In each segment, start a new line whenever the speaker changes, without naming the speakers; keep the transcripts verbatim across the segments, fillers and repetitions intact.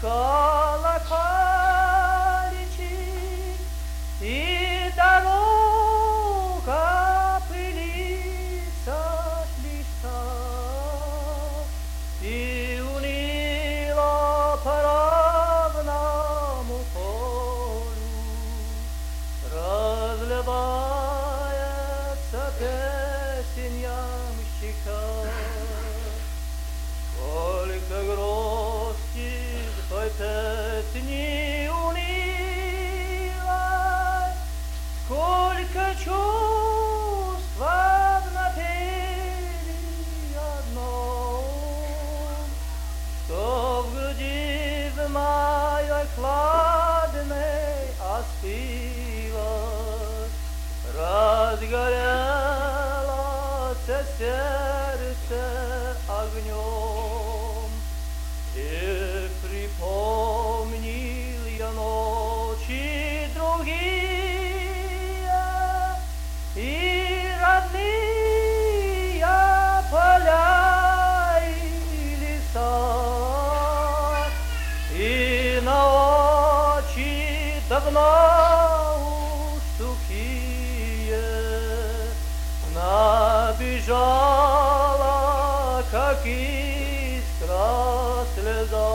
колокольчик, и дорога пылится от листа, и уныло по ровному полю разливается песень ямщика. Сколько грусти в той песни унылой, сколько чувства в напеве одном, что в груди в моей хладной остылось, разгорелось сердце огнем. И припомнил я ночи другие и родные поля и леса, и на очи давно уж сухие набежала, как искра слеза.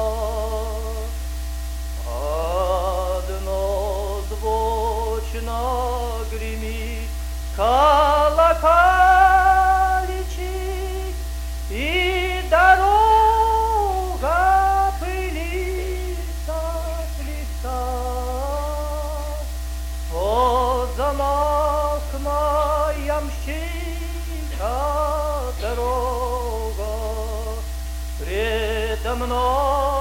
Одно звучно гремит колокольчик, и дорога пылится от листа. О, замок мой ямщика, дорога предо мной